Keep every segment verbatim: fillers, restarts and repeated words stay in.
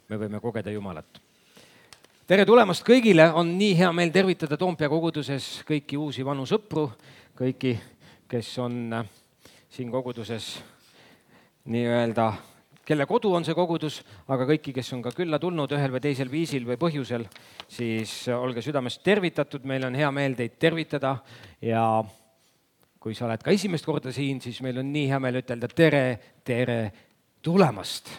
me võime kogeda Jumalat. Tere tulemast kõigile, on nii hea meel tervitada Toompea koguduses kõiki uusi vanu sõpru, kõiki, kes on siin koguduses nii-öelda, kelle kodu on see kogudus, aga kõiki, kes on ka külla tulnud ühel või teisel viisil või põhjusel, siis olge südamest tervitatud, meil on hea meel teid tervitada ja kui sa oled ka esimest korda siin, siis meil on nii hea meel ütelda tere, tere tulemast.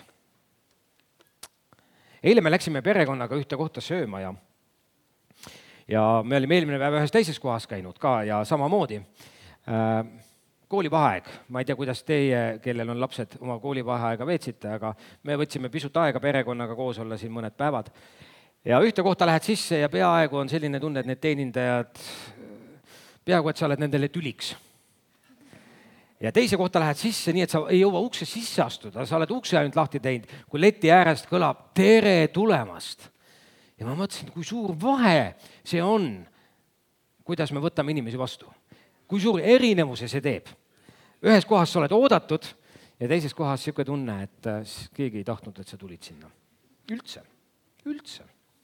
Eile me läksime perekonnaga ühte kohta sööma ja, ja me olime eelmine päev ühes teises kohas käinud ka ja samamoodi. Koolivaheaeg, ma ei tea, kuidas teie, kellel on lapsed, oma koolivaheaega veetsite, aga me võtsime pisut aega perekonnaga koos olla siin mõned päevad. Ja ühte kohta lähed sisse ja peaaegu on selline tunne, et need teenindajad, peaaegu et sa oled nendele tüliks. Ja teise kohta lähed sisse, nii et sa ei jõua ukse sisse astuda, sa oled ukse ainult lahti teinud, kui leti äärest kõlab tere tulemast. Ja ma mõtlesin, kui suur vahe see on, kuidas me võtame inimesi vastu. Kui suur erinevuse see teeb. Ühes kohas sa oled oodatud ja teises kohas siuke tunne, et keegi ei tahtnud, et sa tulid sinna. Üldse, üldse.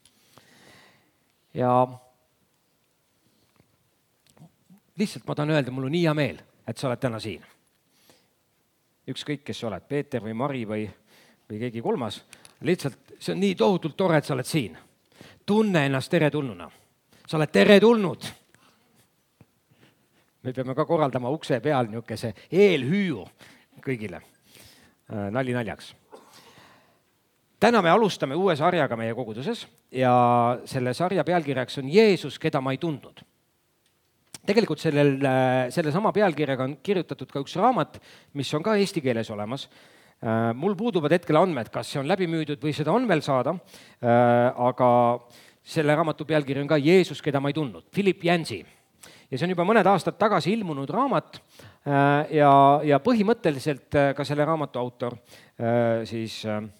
Ja lihtsalt ma tahan öelda, mul on nii hea meel, et sa oled täna siin. Ükskõik, kes sa oled, Peeter või Mari või, või keegi kolmas. Lihtsalt see on nii tohutult tore, et sa oled siin. Tunne ennast tere tulnuna. Sa oled tere tulnud. Me peame ka korraldama ukse peal niisuguse eelhüüu kõigile. Nali naljaks. Täna me alustame uue sarjaga meie koguduses ja selle sarja pealkirjaks on Jeesus, keda ma ei tundnud. Tegelikult sellel, selle sama pealkirjaga on kirjutatud ka üks raamat, mis on ka eesti keeles olemas. Mul puuduvad hetkel andmed, kas see on läbi müüdud või seda on veel saada, aga selle raamatu pealkiri on ka Jeesus, keda ma ei tundnud. Philip Yancey. Ja see on juba mõned aastad tagasi ilmunud raamat ja, ja põhimõtteliselt ka selle raamatu autor siis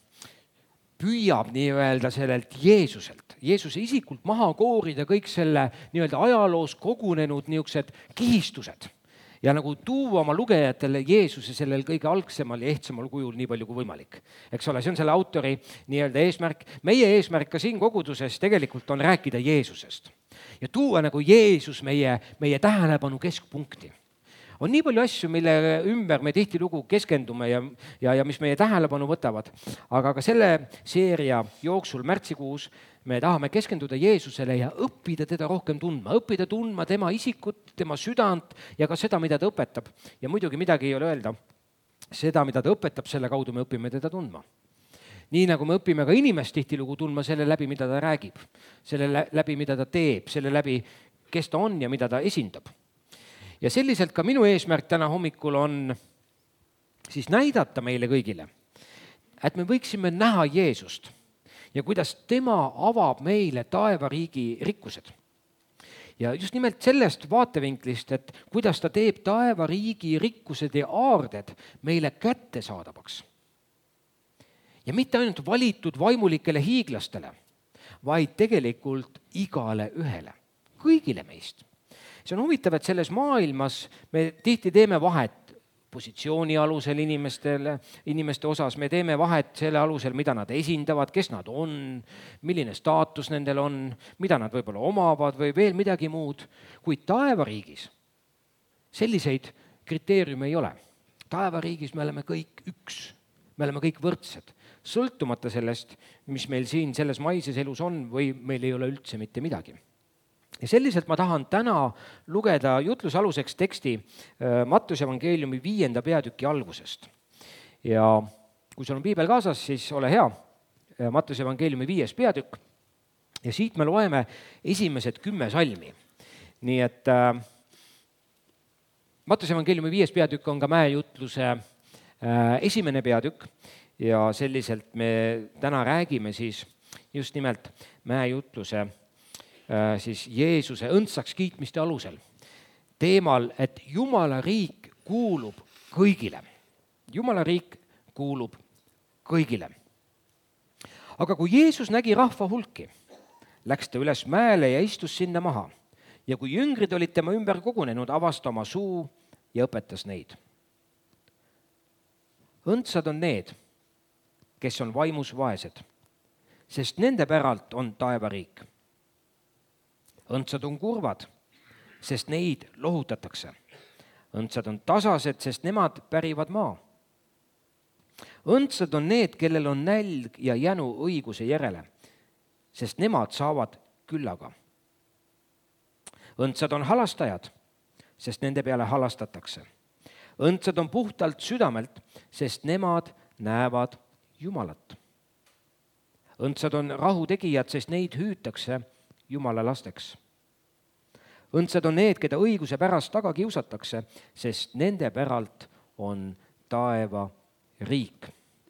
püüab nii-öelda sellelt Jeesuselt, Jeesuse isikult maha koorida kõik selle nii-öelda ajaloos kogunenud niisugused kihistused ja nagu tuua oma lugejatele Jeesuse sellel kõige algsemal ja ehtsamal kujul nii palju kui võimalik. Eks ole, see on selle autori nii-öelda eesmärk. Meie eesmärk ka siin koguduses tegelikult on rääkida Jeesusest ja tuua nagu Jeesus meie, meie tähelepanu keskpunkti. On nii palju asju, mille ümber me tihtilugu keskendume ja, ja, ja mis meie tähelepanu võtavad. Aga ka selle seeria jooksul märtsikuus me tahame keskenduda Jeesusele ja õppida teda rohkem tundma, õppida tundma tema isikut, tema südant ja ka seda, mida ta õpetab. Ja muidugi midagi ei ole öelda. Seda, mida ta õpetab, selle kaudu me õpime teda tundma. Nii nagu me õpime ka inimest tihtilugu tundma selle läbi, mida ta räägib, selle läbi, mida ta teeb, selle läbi, kes ta on ja mida ta esindab. Ja selliselt ka minu eesmärk täna hommikul on siis näidata meile kõigile, et me võiksime näha Jeesust ja kuidas tema avab meile taevariigi rikkused. Ja just nimelt sellest vaatevinklist, et kuidas ta teeb taevariigi rikkused ja aarded meile kätte saadavaks. Ja mitte ainult valitud vaimulikele hiiglastele, vaid tegelikult igale ühele, kõigile meist. See on huvitav, et selles maailmas me tihti teeme vahet positsiooni alusel inimestele, inimeste osas, me teeme vahet selle alusel, mida nad esindavad, kes nad on, milline staatus nendel on, mida nad võib-olla omavad või veel midagi muud. Kuid taevariigis selliseid kriteeriume ei ole. Taevariigis me oleme kõik üks, me oleme kõik võrdsed. Sõltumata sellest, mis meil siin selles maises elus on või meil ei ole üldse mitte midagi. Ja selliselt ma tahan täna lugeda jutlusaluseks teksti Mattuse evangeeliumi viienda peatüki algusest. Ja kui sul on piibel kaasas, siis ole hea, Mattuse evangeeliumi viies peatükk ja siit me loeme esimesed kümme salmi. Nii et äh, Mattuse evangeeliumi viies peatükk on ka mäejutluse äh, esimene peatükk. Ja selliselt me täna räägime siis just nimelt mäejutluse siis Jeesuse õndsaks kiitmiste alusel teemal, et Jumala riik kuulub kõigile. Jumala riik kuulub kõigile. Aga kui Jeesus nägi rahva hulki, läks ta üles mäele ja istus sinna maha. Ja kui jüngrid olid tema ümber kogunenud, avas ta oma suu ja õpetas neid. Õndsad on need, kes on vaimus vaesed, sest nende päralt on taevariik. Õndsad on kurvad, sest neid lohutatakse. Õndsad on tasased, sest nemad pärivad maa. Õndsad on need, kellel on nälg ja jänu õiguse järele, sest nemad saavad küllaga. Õndsad on halastajad, sest nende peale halastatakse. Õndsad on puhtalt südamelt, sest nemad näevad Jumalat. Õndsad on rahutegijad, sest neid hüütakse Jumala lasteks. Õndsad on need, keda õiguse pärast taga kiusatakse, sest nende päralt on taeva riik.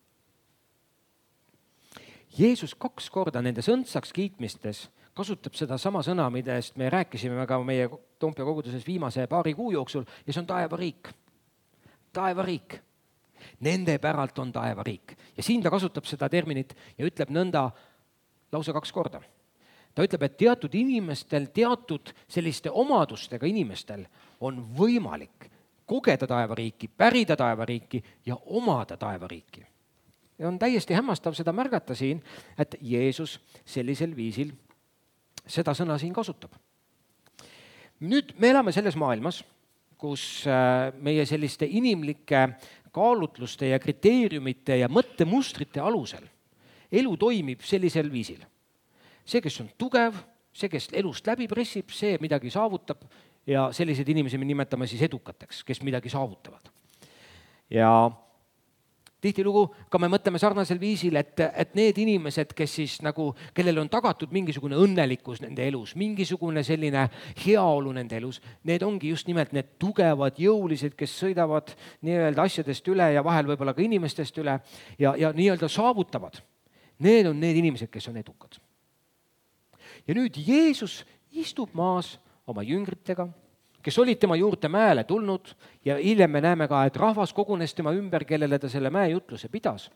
Jeesus kaks korda nendes õndsaks kiitmistes kasutab seda sama sõna, millest me rääkisime ka meie Toompea koguduses viimase paari kuu jooksul, ja see on taevariik. Taevariik. Nende päralt on taevariik. Ja siin ta kasutab seda terminit ja ütleb nõnda lausa kaks korda. Ta ütleb, et teatud inimestel, teatud selliste omadustega inimestel on võimalik kogeda taevariiki, pärida taevariiki ja omada taevariiki. Ja on täiesti hämmastav seda märgata siin, et Jeesus sellisel viisil seda sõna siin kasutab. Nüüd me elame selles maailmas, kus meie selliste inimlike kaalutluste ja kriteeriumite ja mõttemustrite alusel elu toimib sellisel viisil. See, kes on tugev, see, kes elust läbi pressib, see midagi saavutab ja sellised inimesi me nimetame siis edukateks, kes midagi saavutavad. Ja tihtilugu ka me mõtleme sarnasel viisil, et, et need inimesed, kes siis nagu, kellel on tagatud mingisugune õnnelikkus nende elus, mingisugune selline heaolu nende elus, need ongi just nimelt need tugevad, jõulised, kes sõidavad nii-öelda asjadest üle ja vahel võib-olla ka inimestest üle ja, ja nii-öelda saavutavad. Need on need inimesed, kes on edukad. Ja nüüd Jeesus istub maas oma jüngritega, kes olid tema juurde mäele tulnud ja hiljem me näeme ka, et rahvas kogunes tema ümber, kellele ta selle mäejutluse pidas.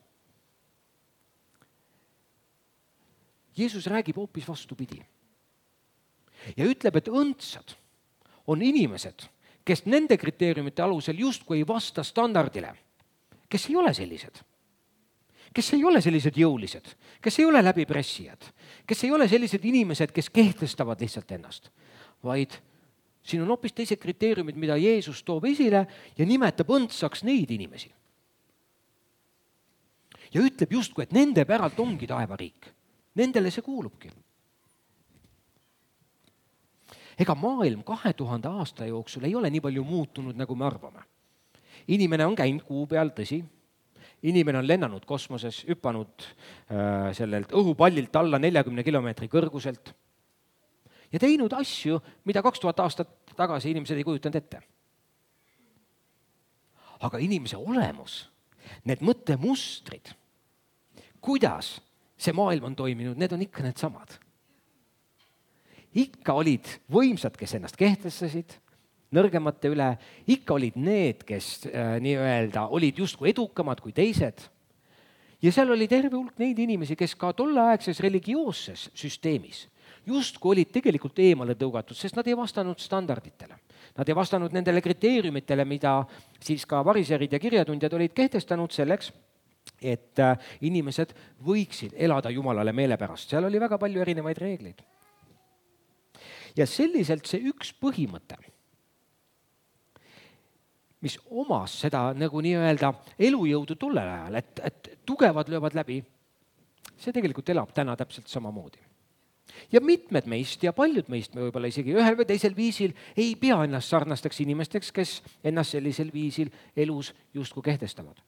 Jeesus räägib hoopis vastupidi ja ütleb, et õndsad on inimesed, kes nende kriteeriumite alusel justkui ei vasta standardile, kes ei ole sellised. Kes ei ole sellised jõulised, kes ei ole läbipressijad, kes ei ole sellised inimesed, kes kehtestavad lihtsalt ennast, vaid siin on hoopis teised kriteeriumid, mida Jeesus toob esile ja nimetab õndsaks neid inimesi. Ja ütleb justkui, et nende päralt ongi taevariik. Nendele see kuulubki. Ega maailm kahe tuhande aasta jooksul ei ole nii palju muutunud, nagu me arvame. Inimene on käinud kuu peal, tõsi. Inimene on lennanud kosmoses, hüppanud äh, sellelt õhupallilt alla neljakümne kilomeetri kõrguselt ja teinud asju, mida kaks tuhat aastat tagasi inimesed ei kujutanud ette. Aga inimese olemus, need mõttemustrid, kuidas see maailm on toiminud, need on ikka need samad. Ikka olid võimsad, kes ennast kehtestasid, nõrgemate üle, ikka olid need, kes äh, nii-öelda olid justkui edukamad kui teised. Ja seal oli terve hulk neid inimesi, kes ka tolleaegses religioosses süsteemis justkui olid tegelikult eemale tõugatud, sest nad ei vastanud standarditele. Nad ei vastanud nendele kriteeriumitele, mida siis ka variserid ja kirjatundjad olid kehtestanud selleks, et äh, inimesed võiksid elada Jumalale meelepärast. Seal oli väga palju erinevaid reegleid. Ja selliselt see üks põhimõte, mis omas seda nagu nii-öelda elujõudu tollel ajal, et, et tugevad löövad läbi, see tegelikult elab täna täpselt samamoodi. Ja mitmed meist ja paljud meist me võib-olla isegi ühel või teisel viisil ei pea ennast sarnasteks inimesteks, kes ennast sellisel viisil elus justkui kehtestavad.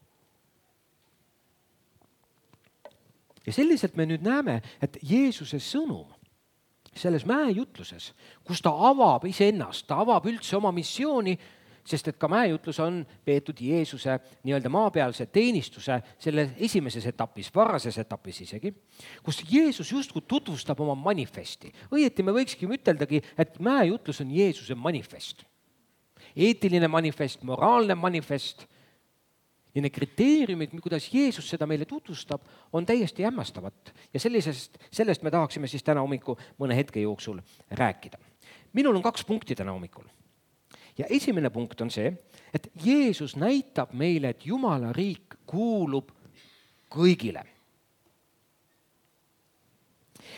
Ja selliselt me nüüd näeme, et Jeesuse sõnum selles mäejutluses, kus ta avab iseennast, ta avab üldse oma missiooni, sest et ka mäejutlus on peetud Jeesuse nii-öelda maapealse teenistuse selle esimeses etapis, varases etapis isegi, kus Jeesus justkui tutvustab oma manifesti. Õieti me võikski üteldagi, et mäejutlus on Jeesuse manifest. Eetiline manifest, moraalne manifest ja need kriteeriumid, kuidas Jeesus seda meile tutvustab, on täiesti hämmastavad. Ja sellisest, sellest me tahaksime siis täna hommiku mõne hetke jooksul rääkida. Minul on kaks punkti täna hommikul. Ja esimene punkt on see, et Jeesus näitab meile, et Jumala riik kuulub kõigile.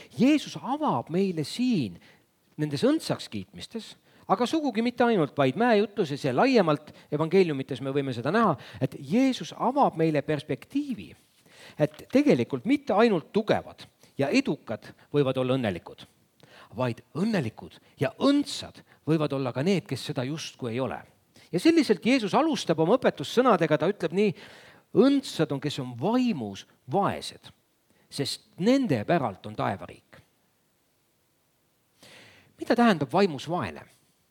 Jeesus avab meile siin nendes õndsaks kiitmistes, aga sugugi mitte ainult, vaid mäejutluses ja laiemalt evangeeliumites me võime seda näha, et Jeesus avab meile perspektiivi, et tegelikult mitte ainult tugevad ja edukad võivad olla õnnelikud, vaid õnnelikud ja õndsad võivad olla ka need, kes seda justkui ei ole. Ja selliselt Jeesus alustab oma õpetussõnadega, ta ütleb nii, õndsad on, kes on vaimus vaesed, sest nende päralt on taevariik. Mida tähendab vaimus vaene?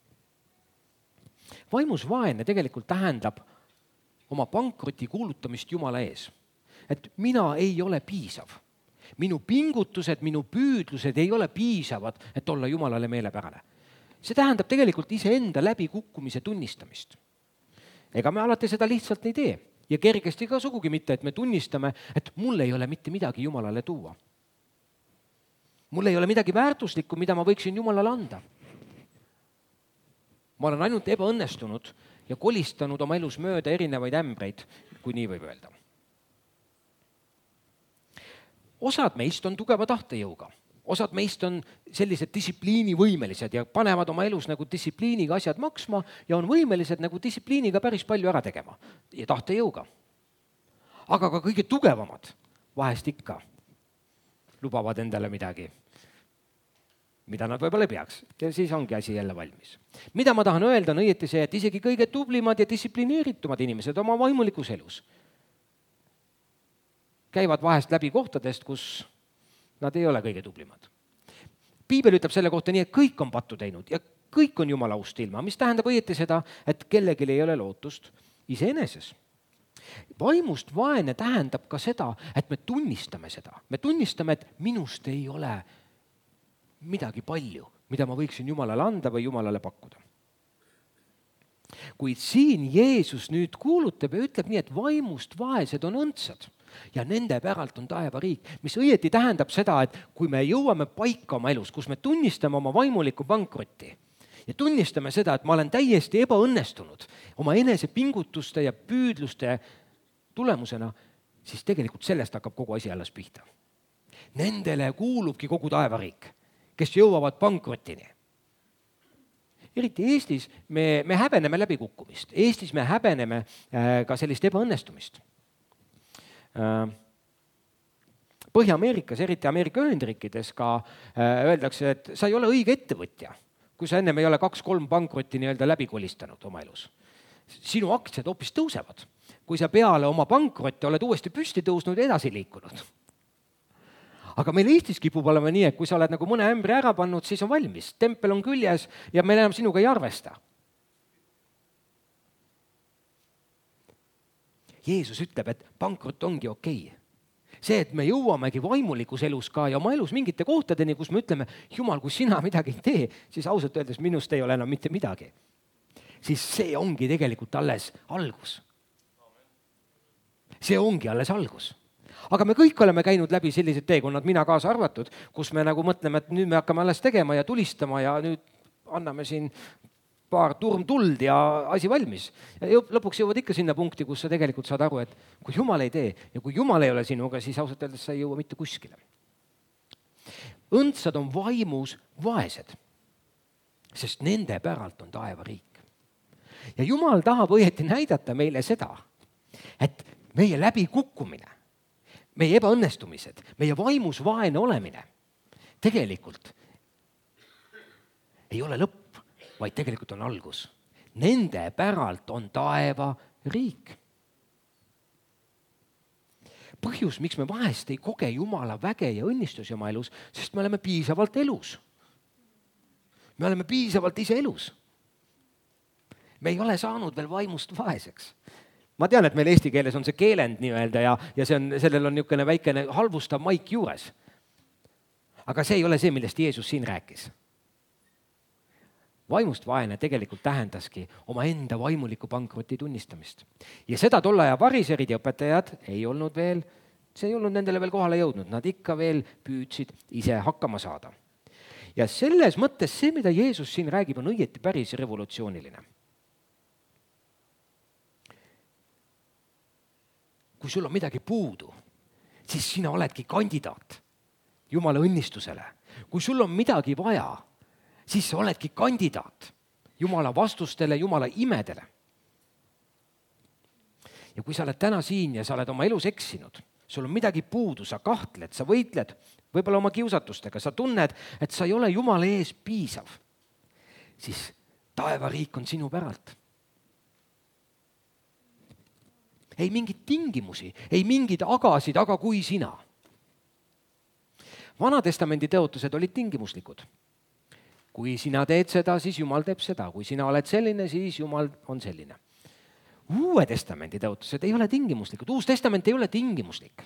Vaimus vaene tegelikult tähendab oma pankroti kuulutamist Jumala ees. Et mina ei ole piisav. Minu pingutused, minu püüdlused ei ole piisavad, et olla Jumalale meelepärane. See tähendab tegelikult iseenda läbikukkumise tunnistamist. Ega me alati seda lihtsalt ei tee. Ja kergesti ka sugugi mitte, et me tunnistame, et mul ei ole mitte midagi Jumalale tuua. Mul ei ole midagi väärtuslikku, mida ma võiksin Jumalale anda. Ma olen ainult ebaõnnestunud ja kolistanud oma elus mööda erinevaid ämbreid, kui nii võib öelda. Osad meist on tugeva tahtejõuga, osad meist on sellised distsipliinivõimelised ja panevad oma elus nagu distsipliiniga asjad maksma ja on võimelised nagu distsipliiniga päris palju ära tegema ja tahtejõuga. Aga ka kõige tugevamad vahest ikka lubavad endale midagi, mida nad võib-olla ei peaks. Ja siis ongi asi jälle valmis. Mida ma tahan öelda, on õieti see, et isegi kõige tublimad ja distsiplineeritumad inimesed oma vaimulikus elus käivad vahest läbi kohtadest, kus nad ei ole kõige tublimad. Piibel ütleb selle kohta nii, et kõik on pattu teinud ja kõik on Jumala aust ilma, mis tähendab õieti seda, et kellelgi ei ole lootust iseeneses. Vaimust vaene tähendab ka seda, et me tunnistame seda. Me tunnistame, et minust ei ole midagi palju, mida ma võiksin Jumalale anda või Jumalale pakkuda. Kuid siin Jeesus nüüd kuulutab ja ütleb nii, et vaimust vaesed on õndsad ja nende päralt on taevariik, mis õieti tähendab seda, et kui me jõuame paika oma elus, kus me tunnistame oma vaimulikku pankrotti ja tunnistame seda, et ma olen täiesti ebaõnnestunud oma enese pingutuste ja püüdluste tulemusena, siis tegelikult sellest hakkab kogu asi alles pihta. Nendele kuulubki kogu taevariik, kes jõuavad pankrotini. Eriti Eestis me, me häbeneme läbikukkumist. Eestis me häbeneme äh, ka sellist ebaõnnestumist. Äh, Põhja-Ameerikas, eriti Ameerika Ühendriikides ka äh, öeldakse, et sa ei ole õige ettevõtja, kui sa ennem ei ole kaks-kolm pankrotti nii-öelda läbi kolistanud oma elus. Sinu aktsiad hoopis tõusevad, kui sa peale oma pankrotti oled uuesti püsti tõusnud ja edasi liikunud. Aga meil Eestis kipub olema nii, et kui sa oled nagu mõne ämbri ära pannud, siis on valmis. Tempel on küljes ja meil enam sinuga ei arvesta. Jeesus ütleb, et pankrot ongi okei. See, et me jõuamegi vaimulikus elus ka ja oma elus mingite kohtadeni, kus me ütleme, Jumal, kui sina midagi ei tee, siis ausalt öeldes minust ei ole enam mitte midagi. Siis see ongi tegelikult alles algus. See ongi alles algus. Aga me kõik oleme käinud läbi sellised teekonnad, mina kaasa arvatud, kus me nagu mõtleme, et nüüd me hakkame alles tegema ja tulistama ja nüüd anname siin paar turm tuld ja asi valmis. Ja lõpuks jõuad ikka sinna punkti, kus sa tegelikult saad aru, et kui Jumal ei tee ja kui Jumal ei ole sinuga, siis ausalt öeldes sa ei jõua mitte kuskile. Õndsad on vaimus vaesed, sest nende päralt on taevariik. Ja Jumal tahab õieti näidata meile seda, et meie läbikukkumine, meie ebaõnnestumised, meie vaimus vaene olemine tegelikult ei ole lõpp, vaid tegelikult on algus. Nende päralt on taeva riik. Põhjus, miks me vahest ei koge Jumala väge ja õnnistusi oma elus, sest me oleme piisavalt elus. Me oleme piisavalt ise elus. Me ei ole saanud veel vaimust vaeseks. Ma tean, et meil eesti keeles on see keelend nii-öelda ja, ja see on, sellel on niisugune väikene halvustav maik juures. Aga see ei ole see, millest Jeesus siin rääkis. Vaimust vaene tegelikult tähendaski oma enda vaimuliku pankroti tunnistamist. Ja seda tolle aja variserid ja õpetajad ei olnud veel, see ei olnud nendele veel kohale jõudnud. Nad ikka veel püüdsid ise hakkama saada. Ja selles mõttes see, mida Jeesus siin räägib, on õieti päris revolutsiooniline. Kui sul on midagi puudu, siis sina oledki kandidaat Jumala õnnistusele. Kui sul on midagi vaja, siis sa oledki kandidaat Jumala vastustele, Jumala imedele. Ja kui sa oled täna siin ja sa oled oma elus eksinud, sul on midagi puudu, sa kahtled, sa võitled võib-olla oma kiusatustega, sa tunned, et sa ei ole Jumala ees piisav, siis taevariik on sinu päralt. Ei mingid tingimusi, ei mingid agasid, aga kui sina. Vanatestamendi tõotused olid tingimuslikud. Kui sina teed seda, siis Jumal teeb seda. Kui sina oled selline, siis Jumal on selline. Uue testamendi tõotused ei ole tingimuslikud. Uus testament ei ole tingimuslik.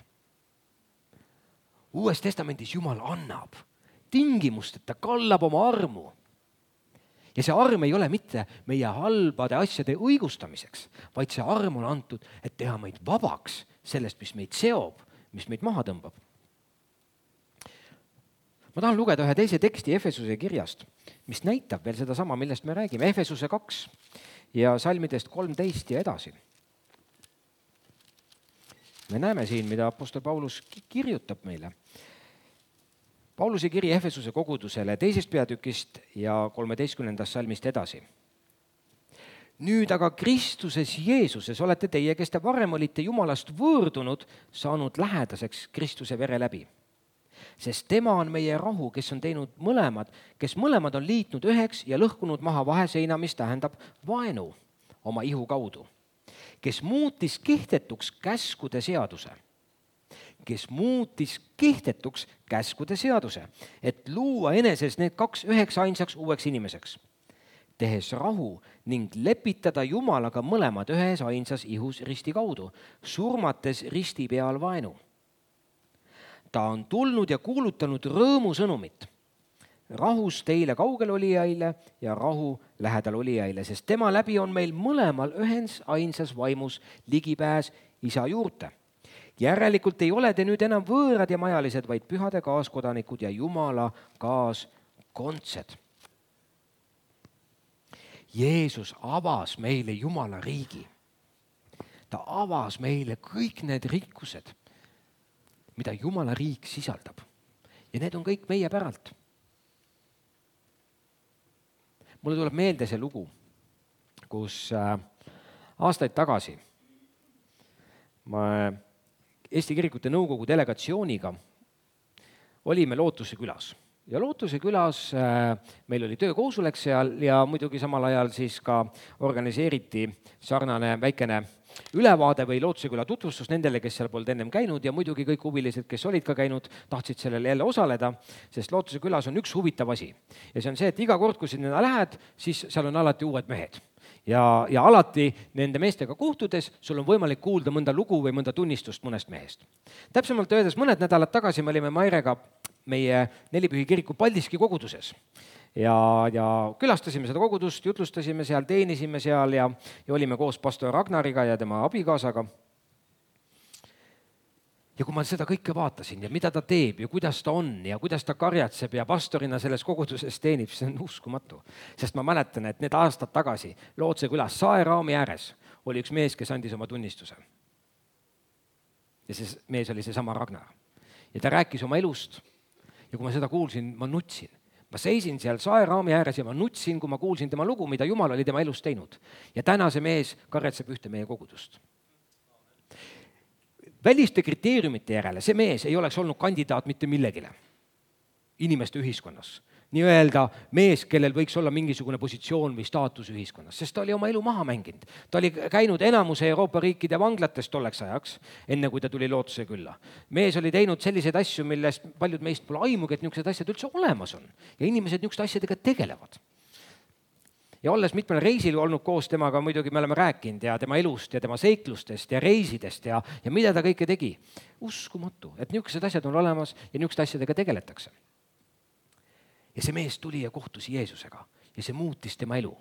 Uues testamendis Jumal annab tingimust, et ta kallab oma armu. Ja see arm ei ole mitte meie halbade asjade õigustamiseks, vaid see arm on antud, et teha meid vabaks sellest, mis meid seob, mis meid maha tõmbab. Ma tahan lugeda ühe teise teksti Efesuse kirjast, mis näitab veel seda sama, millest me räägime. Efesuse kaks ja salmidest kolmteist ja edasi. Me näeme siin, mida apostel Paulus kirjutab meile. Pauluse kiri Efesuse kogudusele teisest peatükist ja kolmeteistkümnendast salmist edasi. Nüüd aga Kristuses Jeesuses olete teie, kes te varem olite Jumalast võõrdunud, saanud lähedaseks Kristuse vere läbi. Sest tema on meie rahu, kes on teinud mõlemad, kes mõlemad on liitnud üheks ja lõhkunud maha vaheseina, mis tähendab vaenu oma ihu kaudu, kes muutis kehtetuks käskude seaduse, kes muutis kehtetuks käskude seaduse, et luua eneses need kaks üheks ainsaks uueks inimeseks, tehes rahu ning lepitada Jumalaga mõlemad ühes ainsas ihus risti kaudu, surmates risti peal vaenu. Ta on tulnud ja kuulutanud rõõmu sõnumit, rahus teile kaugel olijaile ja rahu lähedal olijaile, sest tema läbi on meil mõlemal ühens ainsas vaimus ligipääs isa juurde. Järelikult ei ole te nüüd enam võõrad ja majalised, vaid pühade kaaskodanikud ja Jumala kaaskondsed. Jeesus avas meile Jumala riigi. Ta avas meile kõik need rikkused, mida Jumala riik sisaldab. Ja need on kõik meie päralt. Mulle tuleb meelde see lugu, kus aastaid tagasi ma Eesti Kirikute Nõukogu delegatsiooniga olime Lootuse külas. Ja Lootuse külas meil oli töökoosolek seal ja muidugi samal ajal siis ka organiseeriti sarnane väikene ülevaade või Lootuse küla tutvustus nendele, kes seal polnud ennem käinud ja muidugi kõik huvilised, kes olid ka käinud, tahtsid sellele jälle osaleda, sest Lootuse külas on üks huvitav asi. Ja see on see, et iga kord, kui sinna lähed, siis seal on alati uued mehed. Ja, ja alati nende meestega kohtudes sul on võimalik kuulda mõnda lugu või mõnda tunnistust mõnest mehest. Täpsemalt öeldes mõned nädalad tagasi me olime Mairega meie Nelipühi kiriku Paldiski koguduses. Ja, ja külastasime seda kogudust, jutlustasime seal, teenisime seal ja, ja olime koos pastor Ragnariga ja tema abikaasaga. Ja kui ma seda kõike vaatasin ja mida ta teeb ja kuidas ta on ja kuidas ta karjatseb ja pastorina selles koguduses teenib, see on uskumatu. Sest ma mäletan, et need aastad tagasi Lootse külas Saeraami ääres oli üks mees, kes andis oma tunnistuse. Ja see mees oli see sama Ragnar. Ja ta rääkis oma elust ja kui ma seda kuulsin, ma nutsin. Ma seisin seal Saeraami ääres ja ma nutsin, kui ma kuulsin tema lugu, mida Jumal oli tema elus teinud. Ja täna see mees karjatseb ühte meie kogudust. Väliste kriteeriumite järele see mees ei oleks olnud kandidaat mitte millegile inimeste ühiskonnas. Nii-öelda mees, kellel võiks olla mingisugune positsioon või staatus ühiskonnas, sest ta oli oma elu maha mänginud. Ta oli käinud enamuse Euroopa riikide vanglatest tolleks ajaks, enne kui ta tuli Lootuse külla. Mees oli teinud selliseid asju, millest paljud meist pole aimugi, et niisugused asjad üldse olemas on. Ja inimesed niisuguste asjadega tegelevad. Ja olles mitmel reisil olnud koos temaga, muidugi me oleme rääkinud ja tema elust ja tema seiklustest ja reisidest ja, ja mida ta kõike tegi. Uskumatu, et niisugused asjad on olemas ja niisuguste asjadega tegeletakse. Ja see mees tuli ja kohtus Jeesusega ja see muutis tema elu.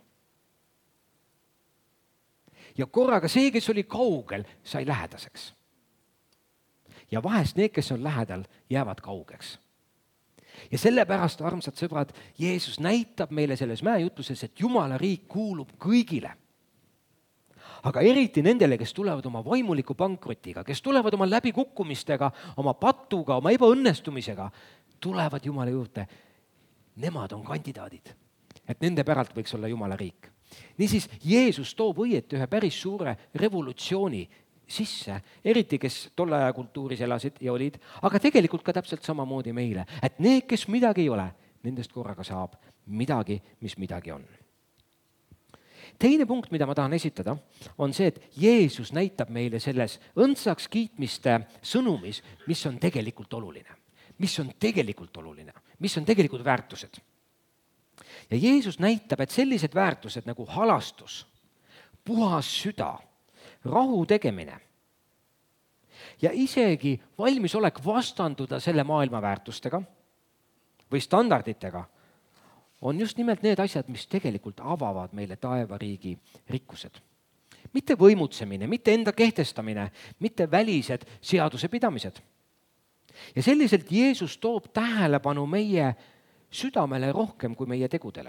Ja korraga see, kes oli kaugel, sai lähedaseks. Ja vahest need, kes on lähedal, jäävad kaugeks. Ja sellepärast, armsad sõbrad, Jeesus näitab meile selles mäejutluses, et Jumala riik kuulub kõigile. Aga eriti nendele, kes tulevad oma vaimuliku pankrotiga, kes tulevad oma läbikukkumistega, oma patuga, oma ebaõnnestumisega, tulevad Jumala juurde, nemad on kandidaadid, et nende päralt võiks olla Jumala riik. Niisiis, Jeesus toob õieti ühe päris suure revolutsiooni sisse, eriti kes tolle aja kultuuris elasid ja olid, aga tegelikult ka täpselt samamoodi meile, et need, kes midagi ei ole, nendest korraga saab midagi, mis midagi on. Teine punkt, mida ma tahan esitada, on see, et Jeesus näitab meile selles õndsaks kiitmiste sõnumis, mis on tegelikult oluline. Mis on tegelikult oluline, mis on tegelikult väärtused. Ja Jeesus näitab, et sellised väärtused nagu halastus, puhas süda, rahu tegemine ja isegi valmisolek vastanduda selle maailma väärtustega või standarditega on just nimelt need asjad, mis tegelikult avavad meile taevariigi rikkused. Mitte võimutsemine, mitte enda kehtestamine, mitte välised seaduse pidamised. Ja selliselt Jeesus toob tähelepanu meie südamele rohkem kui meie tegudele.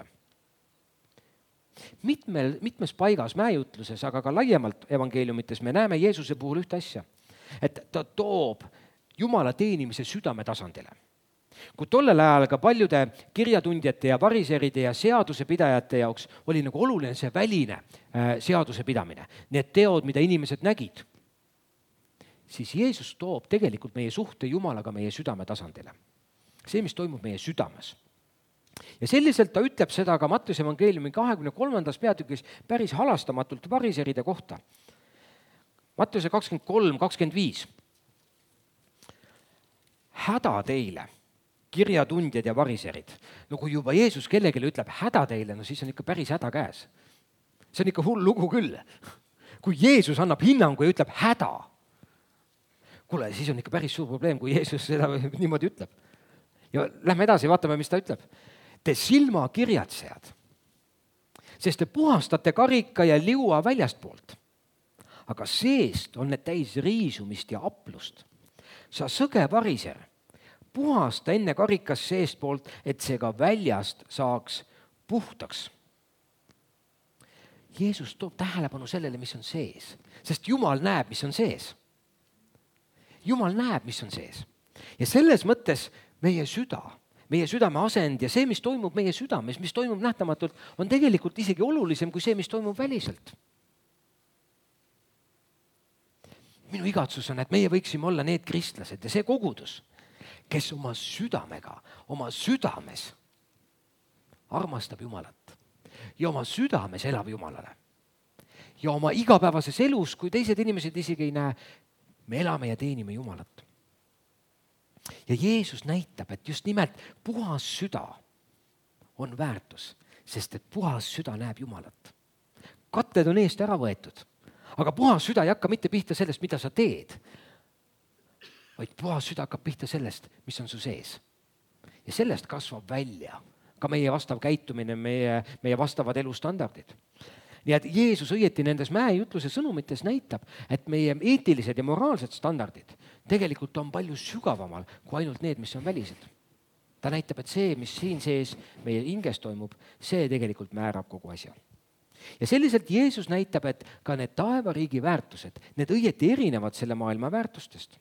Mitmel, mitmes paigas mäejutluses, aga ka laiemalt evangeeliumites me näeme Jeesuse puhul ühte asja, et ta toob Jumala teenimise südame tasandile. Kui tollel ajal ka paljude kirjatundjate ja variseride ja seadusepidajate jaoks oli nagu oluline see väline seaduse pidamine, need teod, mida inimesed nägid, siis Jeesus toob tegelikult meie suhte Jumalaga meie südame tasandile. See, mis toimub meie südames. Ja selliselt ta ütleb seda ka Mattiuse evangeeliumi kahekümne kolmandas peatükis päris halastamatult variseride kohta. Mattiuse kakskümmend kolm kakskümmend viis. Häda teile, kirjatundjad ja variserid. No kui juba Jeesus kellelegi ütleb häda teile, no siis on ikka päris häda käes. See on ikka hull lugu küll. Kui Jeesus annab hinnangu ja ütleb häda, kuule, siis on ikka päris suur probleem, kui Jeesus seda niimoodi ütleb. Ja lähme edasi, vaatame, mis ta ütleb. Te silmakirjatsejad, sest te puhastate karika ja liua väljast poolt, aga seest on need täis riisumist ja aplust. Sa sõge variser, puhasta enne karikas seest poolt, et see ka väljast saaks puhtaks. Jeesus toob tähelepanu sellele, mis on sees, sest Jumal näeb, mis on sees. Jumal näeb, mis on sees. Ja selles mõttes meie süda, meie südame asend ja see, mis toimub meie südames, mis toimub nähtamatult, on tegelikult isegi olulisem kui see, mis toimub väliselt. Minu igatsus on, et meie võiksime olla need kristlased ja see kogudus, kes oma südamega, oma südames armastab Jumalat ja oma südames elab Jumalale. Ja oma igapäevases elus, kui teised inimesed isegi ei näe, me elame ja teenime Jumalat. Ja Jeesus näitab, et just nimelt puhas süda on väärtus, sest et puhas süda näeb Jumalat. Katted on eest ära võetud, aga puhas süda ei hakka mitte pihta sellest, mida sa teed, vaid puhas süda hakkab pihta sellest, mis on su sees. Ja sellest kasvab välja ka meie vastav käitumine, meie, meie vastavad elustandardid. Nii et Jeesus õieti nendes mäejutluse sõnumites näitab, et meie eetilised ja moraalsed standardid tegelikult on palju sügavamal kui ainult need, mis on välised. Ta näitab, et see, mis siin sees meie hinges toimub, see tegelikult määrab kogu asja. Ja selliselt Jeesus näitab, et ka need taevariigi väärtused, need õieti erinevad selle maailma väärtustest.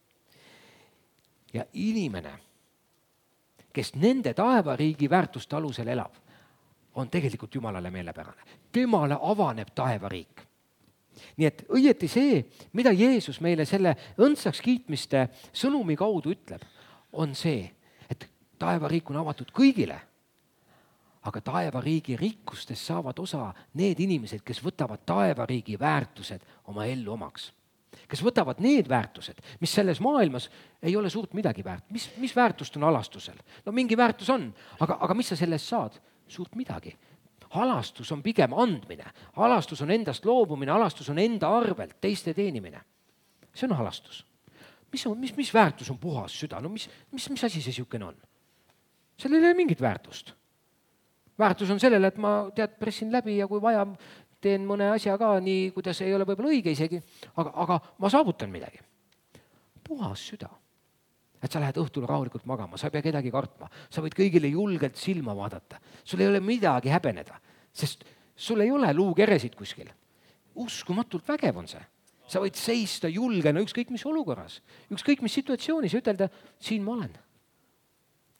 Ja inimene, kes nende taevariigi väärtuste alusel elab, on tegelikult Jumalale meelepärane. Temale avaneb taevariik. Nii et õieti see, mida Jeesus meile selle õndsaks kiitmiste sõnumi kaudu ütleb, on see, et taevariik on avatud kõigile, aga taevariigi rikkustest saavad osa need inimesed, kes võtavad taevariigi väärtused oma ellu omaks. Kes võtavad need väärtused, mis selles maailmas ei ole suurt midagi väärt. Mis, mis väärtust on halastusel? No mingi väärtus on, aga, aga mis sa sellest saad? Suurt midagi. Halastus on pigem andmine. Halastus on endast loobumine, halastus on enda arvelt, teiste teenimine. See on halastus. Mis, on, mis, mis väärtus on puhas süda? No mis, mis, mis asi see siukene on? Sellel ei ole mingit väärtust. Väärtus on sellele, et ma tead, pressin läbi ja kui vaja, teen mõne asja ka nii, kuidas ei ole võib-olla õige isegi, aga, aga ma saavutan midagi. Puhas süda. Et sa lähed õhtul rahulikult magama, sa ei pea kedagi kartma, sa võid kõigile julgelt silma vaadata. Sul ei ole midagi häbeneda, sest sul ei ole luukeresid kuskil. Uskumatult vägev on see. Sa võid seista julgena ükskõik mis olukorras, ükskõik mis situatsioonis ja ütelda, siin ma olen.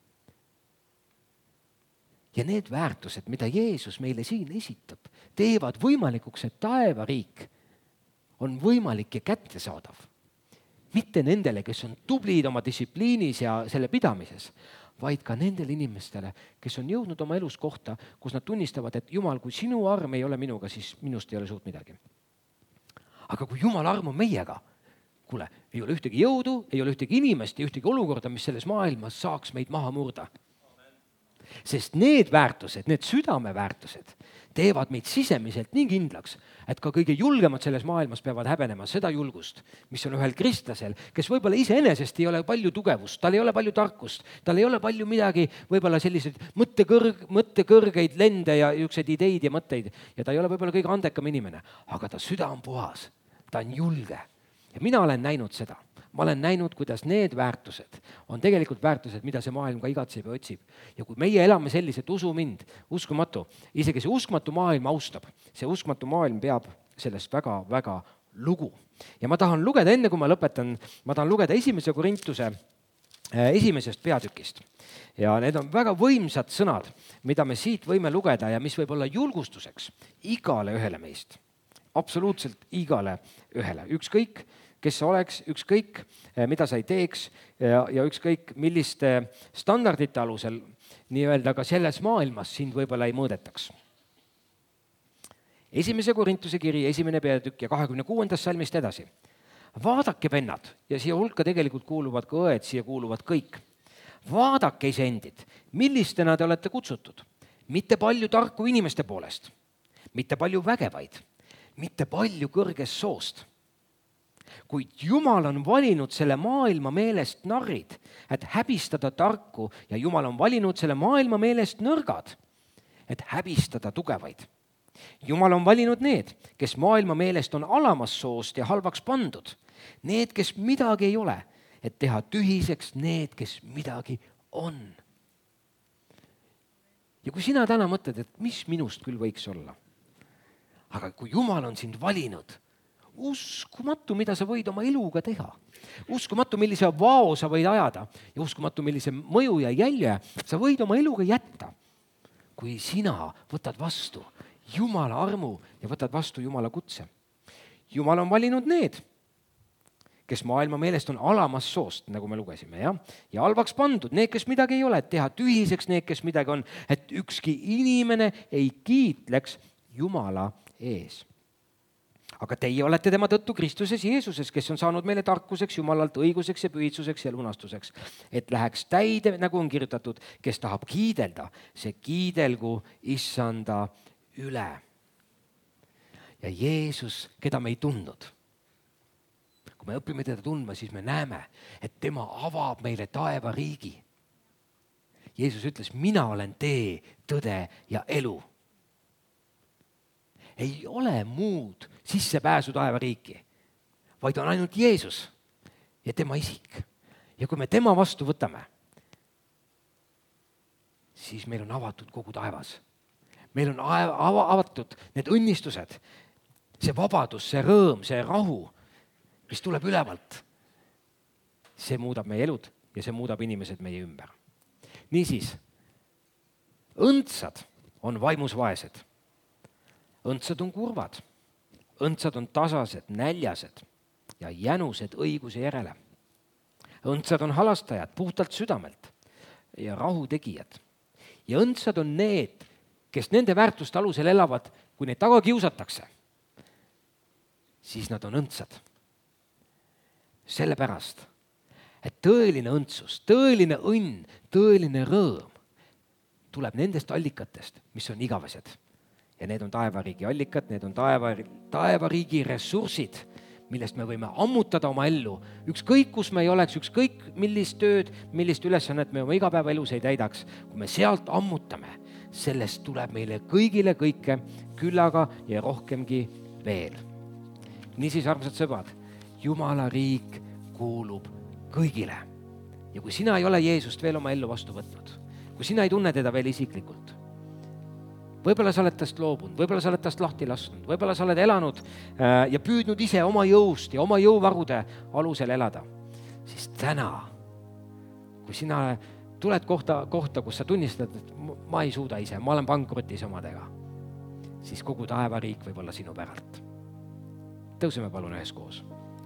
Ja need väärtused, mida Jeesus meile siin esitab, teevad võimalikuks, et taevariik on võimalik ja kättesaadav. Mitte nendele, kes on tublid oma distsipliinis ja selle pidamises, vaid ka nendele inimestele, kes on jõudnud oma elus kohta, kus nad tunnistavad, et Jumal, kui sinu arm ei ole minuga, siis minust ei ole suurt midagi. Aga kui Jumal arm on meiega, kuule, ei ole ühtegi jõudu, ei ole ühtegi inimest ja ühtegi olukorda, mis selles maailmas saaks meid maha murda. Sest need väärtused, need südameväärtused teevad meid sisemiselt nii kindlaks, et ka kõige julgemad selles maailmas peavad häbenema seda julgust, mis on ühel kristlasel, kes võib-olla iseenesest ei ole palju tugevust, tal ei ole palju tarkust, tal ei ole palju midagi, võib-olla selliseid mõttekõrg, mõttekõrgeid lende ja niisuguseid ideid ja mõtteid ja ta ei ole võib-olla kõige andekam inimene, aga ta süda on puhas, ta on julge. Ja mina olen näinud seda. Ma olen näinud, kuidas need väärtused on tegelikult väärtused, mida see maailm ka igatseb ja otsib. Ja kui meie elame sellised, usu mind, uskumatu, isegi see uskmatu maailm austab, see uskmatu maailm peab sellest väga, väga lugu. Ja ma tahan lugeda, enne kui ma lõpetan, ma tahan lugeda esimese Korintuse esimesest peatükist. Ja need on väga võimsad sõnad, mida me siit võime lugeda ja mis võib olla julgustuseks igale ühele meist. Absoluutselt igale ühele. Ükskõik, kes sa oleks, ükskõik, mida sa ei teeks ja, ja ükskõik, milliste standardite alusel nii-öelda ka selles maailmas sind võib-olla ei mõõdetaks. Esimese Korintuse kiri, esimene peatükk ja kahekümne kuuendast salmist edasi. Vaadake, vennad, ja siia hulka tegelikult kuuluvad ka õed, siia kuuluvad kõik. Vaadake iseendid, millistena te olete kutsutud. Mitte palju tarku inimeste poolest, mitte palju vägevaid, mitte palju kõrgest soost. Kuid Jumal on valinud selle maailma meelest narrid, et häbistada tarku ja Jumal on valinud selle maailma meelest nõrgad, et häbistada tugevaid. Jumal on valinud need, kes maailma meelest on alamas soost ja halvaks pandud, need, kes midagi ei ole, et teha tühiseks need, kes midagi on. Ja kui sina täna mõtled, et mis minust küll võiks olla, aga kui Jumal on sind valinud, uskumatu, mida sa võid oma eluga teha. Uskumatu, millise vao sa võid ajada ja uskumatu, millise mõju ja jälje sa võid oma eluga jätta, kui sina võtad vastu Jumala armu ja võtad vastu Jumala kutse. Jumal on valinud need, kes maailma meelest on alamas soost, nagu me lugesime, ja, ja halvaks pandud, need, kes midagi ei ole, et teha tühiseks need, kes midagi on, et ükski inimene ei kiitleks Jumala ees. Aga teie olete tema tõttu Kristuses Jeesuses, kes on saanud meile tarkuseks, Jumalalt õiguseks ja pühitsuseks ja lunastuseks. Et läheks täide, nagu on kirjutatud, kes tahab kiidelda, see kiidelgu issanda üle. Ja Jeesus, keda me ei tundnud. Kui me õpime teda tundma, siis me näeme, et tema avab meile taevariigi. Jeesus ütles, mina olen tee, tõde ja elu. Ei ole muud sissepääsu taevariiki, vaid on ainult Jeesus ja tema isik. Ja kui me tema vastu võtame, siis meil on avatud kogu taevas. Meil on avatud need õnnistused, see vabadus, see rõõm, see rahu, mis tuleb ülevalt. See muudab meie elud ja see muudab inimesed meie ümber. Niisiis, õndsad on vaimus vaesed. Õndsad on kurvad, õndsad on tasased, näljased ja jänused õiguse järele. Õndsad on halastajad puhtalt südamelt ja rahutegijad. Ja õndsad on need, kes nende väärtuste alusel elavad, kui neid taga kiusatakse, siis nad on õndsad. Sellepärast, et tõeline õndsus, tõeline õnn, tõeline rõõm tuleb nendest allikatest, mis on igavesed. Ja need on taevariigi allikad, need on taeva, taevariigi ressursid, millest me võime ammutada oma ellu. Ükskõik, kus me ei oleks, ükskõik, millist tööd, millist ülesannet me oma igapäeva elus ei täidaks. Kui me sealt ammutame, sellest tuleb meile kõigile kõike küllaga ja rohkemgi veel. Niisiis, armsad sõbrad, Jumala riik kuulub kõigile. Ja kui sina ei ole Jeesust veel oma ellu vastu võtnud, kui sina ei tunne teda veel isiklikult, võib-olla sa oled tast loobunud, võib-olla sa oled tast lahti lasknud, võib-olla sa oled elanud ja püüdnud ise oma jõust ja oma jõuvarude alusel elada. Siis täna, kui sina tuled kohta, kohta, kus sa tunnistad, et ma ei suuda ise, ma olen pankrotis omadega, siis kogu taevariik võib olla sinu päralt. Tõuseme palun üheskoos.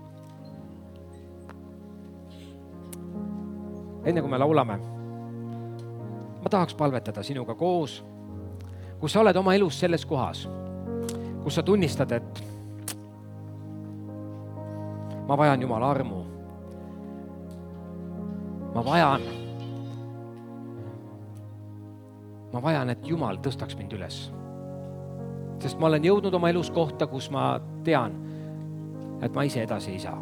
Enne kui me laulame, ma tahaks palvetada sinuga koos, kus sa oled oma elus selles kohas, kus sa tunnistad, et ma vajan Jumala armu. Ma vajan, ma vajan, et Jumal tõstaks mind üles. Sest ma olen jõudnud oma elus kohta, kus ma tean, et ma ise edasi ei saa.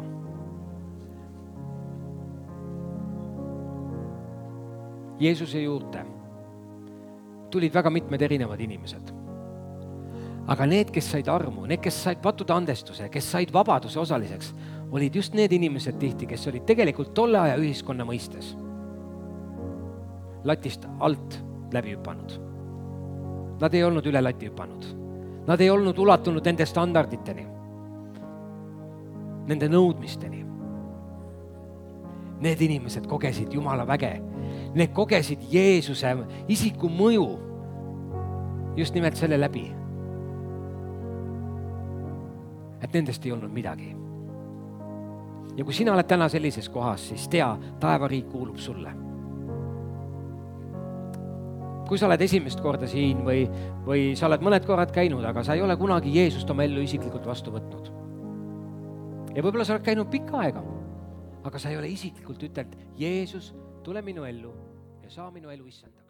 Jeesuse juurde tulid väga mitmed erinevad inimesed. Aga need, kes said armu, need, kes said pattuda andestuse, kes said vabaduse osaliseks, olid just need inimesed tihti, kes olid tegelikult tolle aja ühiskonna mõistes latist alt läbi hüpanud. Nad ei olnud üle lati hüpanud. Nad ei olnud ulatunud nende standarditeni, nende nõudmisteni. Need inimesed kogesid Jumala väge. Need kogesid Jeesuse isiku mõju just nimelt selle läbi, et nendest ei olnud midagi. Ja kui sina oled täna sellises kohas, siis tea, taevariik kuulub sulle. Kui sa oled esimest korda siin või, või sa oled mõned korrad käinud, aga sa ei ole kunagi Jeesust oma ellu isiklikult vastu võtnud. Ja võib-olla sa oled käinud pikka aega, aga sa ei ole isiklikult ütelnud, Jeesus, tule minu ellu ja saa minu elu issanda.